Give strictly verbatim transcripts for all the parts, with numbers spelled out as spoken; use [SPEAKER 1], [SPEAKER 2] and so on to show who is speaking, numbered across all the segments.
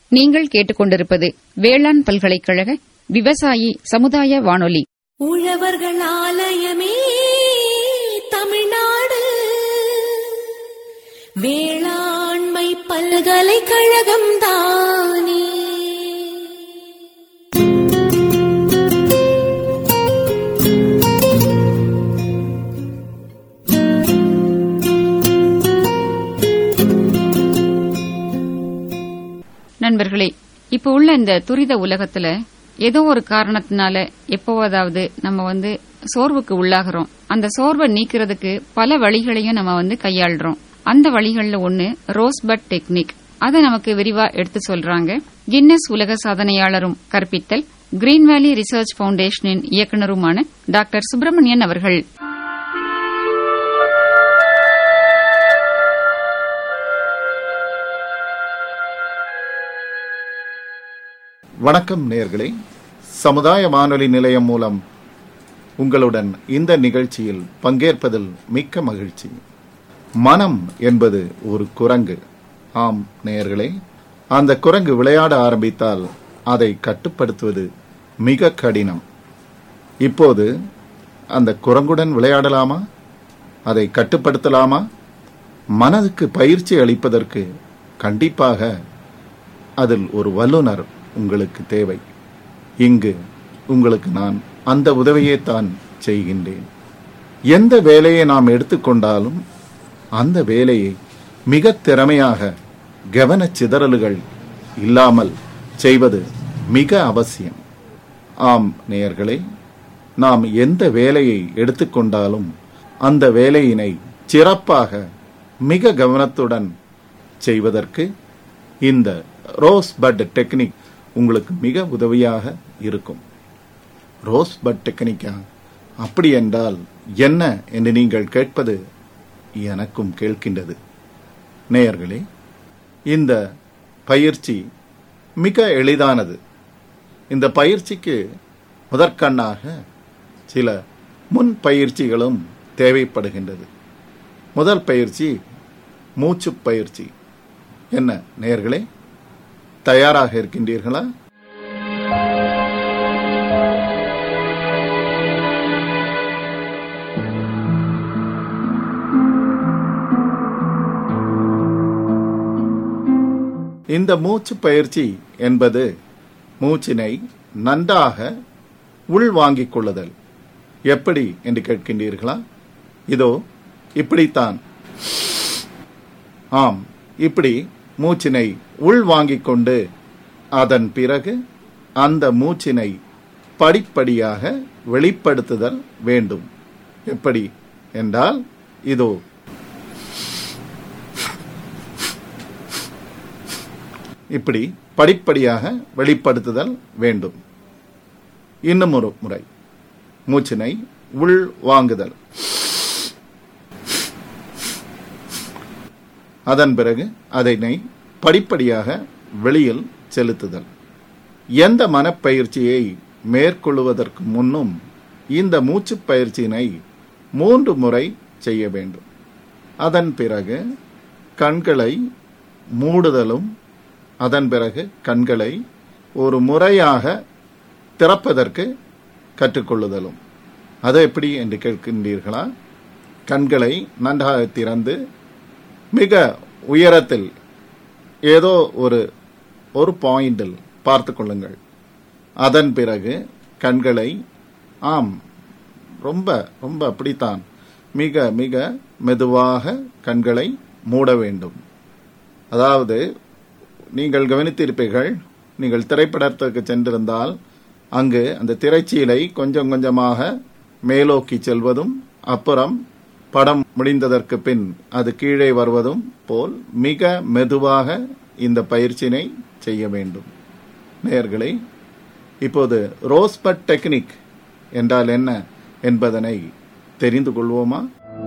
[SPEAKER 1] நீங்கள் கேட்டுக்கொண்டிருப்பது வேளாண் பல்கலைக்கழக விவசாயி சமுதாய வானொலி.
[SPEAKER 2] உழவர்கள் ஆலயமே தமிழ்நாடு, வேளாண்மை பல்கலைக்கழகம் தானே.
[SPEAKER 1] நண்பர்களே, இப்ப உள்ள இந்த துரித உலகத்துல ஏதோ ஒரு காரணத்தினால எப்போதாவது நம்ம வந்து சோர்வுக்கு உள்ளாகிறோம். அந்த சோர்வை நீக்கிறதுக்கு பல வழிகளையும் நம்ம வந்து கையாளுறோம். அந்த வழிகள்ல ஒன்னு ரோஸ்பட் டெக்னிக். அதை நமக்கு விரிவா எடுத்து சொல்றாங்க கின்னஸ் உலக சாதனையாளரும் கற்பித்தல் கிரீன் வேலி ரிசர்ச் பவுண்டேஷனின் இயக்குநருமான டாக்டர் சுப்பிரமணியன் அவர்கள்.
[SPEAKER 3] வணக்கம் நேயர்களே, சமுதாய வானொலி நிலையம் மூலம் உங்களுடன் இந்த நிகழ்ச்சியில் பங்கேற்பதில் மிக்க மகிழ்ச்சி. மனம் என்பது ஒரு குரங்கு. ஆம் நேயர்களே, அந்த குரங்கு விளையாட ஆரம்பித்தால் அதை கட்டுப்படுத்துவது மிக கடினம். இப்போது அந்த குரங்குடன் விளையாடலாமா? அதை கட்டுப்படுத்தலாமா? மனதுக்கு பயிற்சி அளிப்பதற்கு கண்டிப்பாக அதில் ஒரு வல்லுநர் உங்களுக்கு தேவை. இங்கு உங்களுக்கு நான் அந்த உதவியை தான் செய்கின்றேன். எந்த வேலையை நாம் எடுத்துக்கொண்டாலும் அந்த வேலையை மிக திறமையாக கவனச் சிதறல்கள் இல்லாமல் செய்வது மிக அவசியம். ஆம் நேயர்களே, நாம் எந்த வேலையை எடுத்துக்கொண்டாலும் அந்த வேலையினை சிறப்பாக மிக கவனத்துடன் செய்வதற்கு இந்த ரோஸ்பட் டெக்னிக் உங்களுக்கு மிக உதவியாக இருக்கும். ரோஸ்பட் டெக்னிக்கா? அப்படி என்றால் என்ன என்று நீங்கள் கேட்பது எனக்கும் கேட்கின்றது. நேயர்களே, இந்த பயிற்சி மிக எளிதானது. இந்த பயிற்சிக்கு முதற்கண்ணாக சில முன் பயிற்சிகளும் தேவைப்படுகின்றது. முதல் பயிற்சி மூச்சு பயிற்சி. என்ன நேயர்களே, தயாராக இருக்கின்றீர்களா? இந்த மூச்சு பயிற்சி என்பது மூச்சினை நன்றாக உள்வாங்கிக் கொள்ளுதல். எப்படி என்று கேட்கின்றீர்களா? இதோ இப்படித்தான். ஆம், இப்படி மூச்சினை உள்வாங்கிக் கொண்டு அதன் பிறகு அந்த மூச்சினை படிப்படியாக வெளிப்படுத்துதல் வேண்டும். எப்படி என்றால் இதோ இப்படி படிப்படியாக வெளிப்படுத்துதல் வேண்டும். இன்னும் ஒரு முறை மூச்சினை உள் வாங்குதல், அதன் பிறகு அதனை படிப்படியாக வெளியில் செலுத்துதல். எந்த மனப்பயிற்சியை மேற்கொள்வதற்கு முன்னும் இந்த மூச்சு பயிற்சியினை மூன்று முறை செய்ய வேண்டும். அதன் பிறகு கண்களை மூடுதலும், அதன் பிறகு கண்களை ஒரு முறையாக திறப்பதற்கு கற்றுக்கொள்ளுதலும். அது எப்படி என்று கேட்கின்றீர்களா? கண்களை நன்றாக திறந்து மிக உயரத்தில் ஏதோ ஒரு ஒரு பாயிண்டில் பார்த்து கொள்ளுங்கள். அதன் பிறகு கண்களை ஆம் ரொம்ப ரொம்ப அப்படித்தான் மிக மிக மெதுவாக கண்களை மூட வேண்டும். அதாவது நீங்கள் கவனித்திருப்பீர்கள், நீங்கள் திரைப்படத்திற்கு சென்றிருந்தால் அங்கு அந்த திரைச்சீலை கொஞ்சம் கொஞ்சமாக மேலோக்கி செல்வதும் அப்புறம் படம் முடிந்ததற்கு பின் அது கீழே வருவதும் போல் மிக மெதுவாக இந்த பயிற்சியினை செய்ய வேண்டும். நேயர்களே, இப்போது ரோஸ்பட் டெக்னிக் என்றால் என்ன என்பதனை தெரிந்து கொள்வோமா?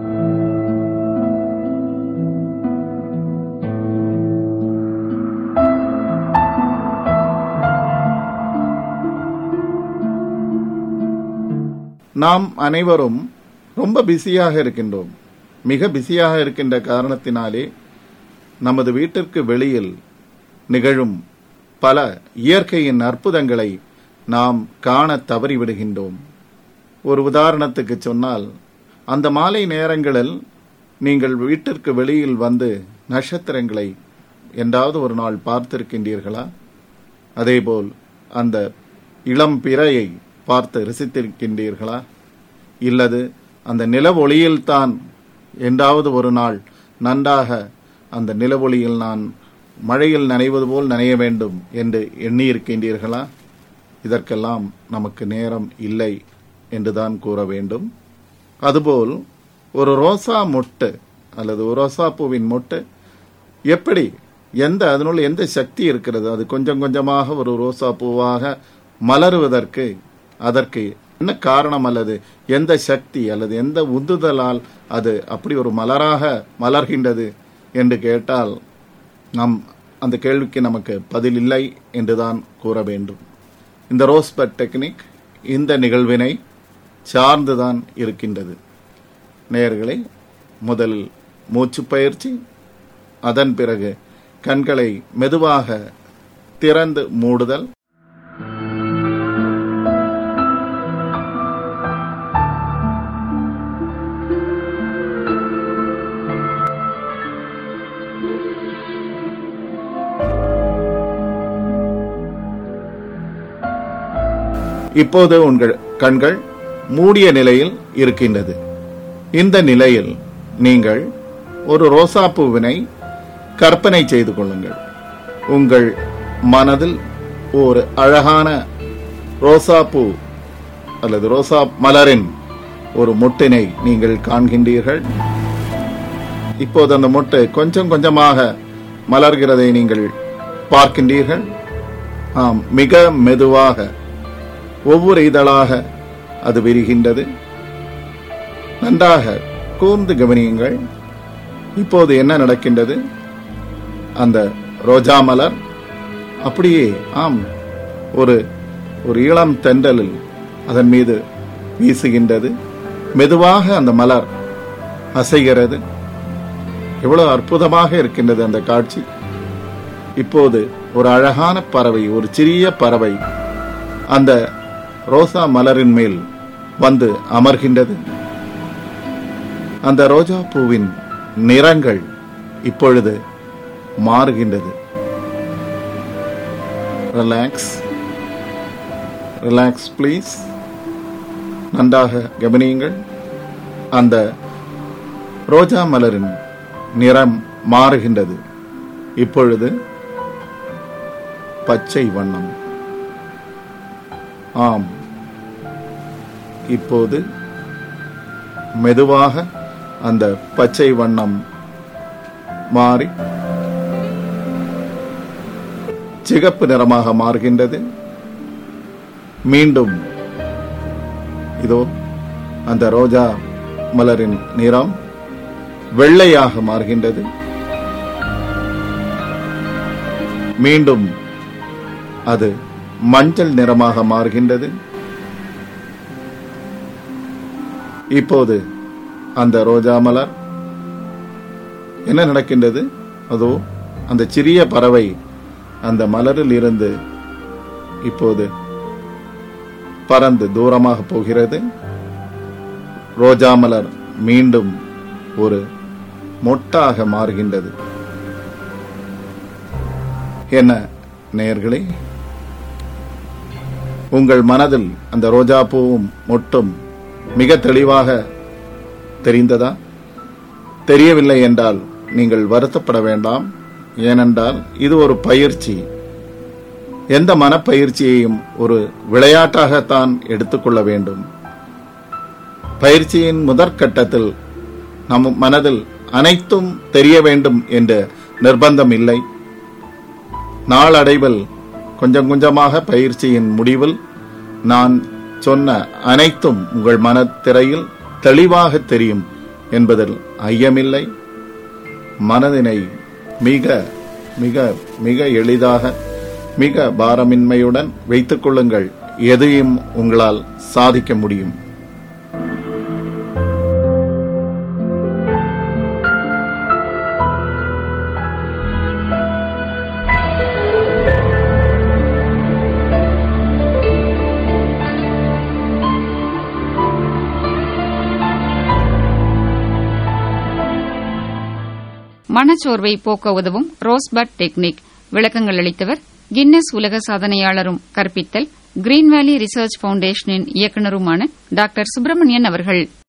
[SPEAKER 3] நாம் அனைவரும் ரொம்ப பிஸியாக இருக்கின்றோம். மிக பிஸியாக இருக்கின்ற காரணத்தினாலே நமது வீட்டிற்கு வெளியில் நிகழும் பல இயற்கையின் அற்புதங்களை நாம் காண தவறிவிடுகின்றோம். ஒரு உதாரணத்துக்கு சொன்னால், அந்த மாலை நேரங்களில் நீங்கள் வீட்டிற்கு வெளியில் வந்து நட்சத்திரங்களை என்றாவது ஒரு நாள் பார்த்திருக்கின்றீர்களா? அதேபோல் அந்த இளம் பிறையை பார்த்து ரசித்திருக்கின்றீர்களா? இல்லது அந்த நிலவொளியில்தான் என்றாவது ஒரு நாள் நன்றாக அந்த நிலவொளியில் நான் மழையில் நனைவது போல் நனைய வேண்டும் என்று எண்ணியிருக்கின்றீர்களா? இதற்கெல்லாம் நமக்கு நேரம் இல்லை என்றுதான் கூற வேண்டும். அதுபோல் ஒரு ரோசா மொட்டு அல்லது ஒரு ரோசா பூவின் மொட்டு எப்படி, எந்த அதனுள் எந்த சக்தி இருக்கிறது? அது கொஞ்சம் கொஞ்சமாக ஒரு ரோசா பூவாக மலருவதற்கு அதற்கு என்ன காரணம், அல்லது எந்த சக்தி அல்லது எந்த உந்துதலால் அது அப்படி ஒரு மலராக மலர்கின்றது என்று கேட்டால் நம் அந்த கேள்விக்கு நமக்கு பதில் இல்லை என்றுதான் கூற வேண்டும். இந்த ரோஸ்பட் டெக்னிக் இந்த நிகழ்வினை சார்ந்துதான் இருக்கின்றது. நேயர்களே, முதலில் மூச்சு பயிற்சி, அதன் பிறகு கண்களை மெதுவாக திறந்து மூடுதல், இப்போது உங்கள் கண்கள் மூடிய நிலையில் இருக்கின்றது. இந்த நிலையில் நீங்கள் ஒரு ரோசாப்பூவினை கற்பனை செய்து கொள்ளுங்கள். உங்கள் மனதில் ஒரு அழகான ரோசாப்பூ அல்லது ரோசா மலரின் ஒரு மொட்டினை நீங்கள் காண்கின்றீர்கள். இப்போது அந்த மொட்டு கொஞ்சம் கொஞ்சமாக மலர்கிறதை நீங்கள் பார்க்கின்றீர்கள். ஆம், மிக மெதுவாக ஒவ்வொரு இதழாக அது விரிகின்றது. நன்றாக கூர்ந்து கவனியுங்கள். இப்போது என்ன நடக்கின்றது? அந்த ரோஜா மலர் அப்படியே ஆம் ஒரு ஒரு இளம் தென்றலில் அதன் மீது வீசுகின்றது. மெதுவாக அந்த மலர் அசைகிறது. எவ்வளவு அற்புதமாக இருக்கின்றது அந்த காட்சி. இப்போது ஒரு அழகான பறவை, ஒரு சிறிய பறவை அந்த ரோசா மலரின் மேல் வந்து அமர்கின்றது. அந்த ரோஜா பூவின் நிறங்கள் இப்பொழுது மாறுகின்றது. Relax relax please. நன்றாக கவனியுங்கள். அந்த ரோஜா மலரின் நிறம் மாறுகின்றது. இப்பொழுது பச்சை வண்ணம். ஆம், இப்போது மெதுவாக அந்த பச்சை வண்ணம் மாறி சிகப்பு நிறமாக மாறுகின்றது. மீண்டும் இதோ அந்த ரோஜா மலரின் நிறம் வெள்ளையாக மாறுகின்றது. மீண்டும் அது மஞ்சள் நிறமாக மாறுகின்றது. இப்போது அந்த ரோஜா மலர் என்ன நடக்கின்றது? அதோ அந்த சிறிய பறவை அந்த மலரில் இருந்து இப்போது பறந்து தூரமாக போகிறது. ரோஜா மலர் மீண்டும் ஒரு மொட்டாக மாறுகின்றது. என்ன நேயர்களே, உங்கள் மனதில் அந்த ரோஜா பூவும் மொட்டும் மிக தெளிவாக தெரிந்ததா? தெரியவில்லை என்றால் நீங்கள் வருத்தப்பட வேண்டாம். ஏனென்றால் இது ஒரு பயிற்சி. எந்த மனப்பயிற்சியையும் ஒரு விளையாட்டாகத்தான் எடுத்துக்கொள்ள வேண்டும். பயிற்சியின் முதற்கட்டத்தில் நம் மனதில் அனைத்தும் தெரிய வேண்டும் என்ற நிர்பந்தம் இல்லை. நாளடைவில் கொஞ்சம் கொஞ்சமாக பயிற்சியின் முடிவில் நான் சொன்ன அனைத்தும் உங்கள் மனத்திரையில் தெளிவாக தெரியும் என்பதில் ஐயமில்லை. மனதினை மிக மிக மிக எளிதாக, மிக பாரமின்மையுடன் வைத்துக் கொள்ளுங்கள். எதையும் உங்களால் சாதிக்க முடியும்.
[SPEAKER 1] மனச்சோர்வை போக்க உதவும் ரோஸ்பட் டெக்னிக். விளக்கங்கள் அளித்தவர் கின்னஸ் உலக சாதனையாளரும் கற்பித்தல் கிரீன் வேலி ரிசர்ச் பவுண்டேஷனின் இயக்குநருமான டாக்டர் சுப்பிரமணியன் அவர்கள்.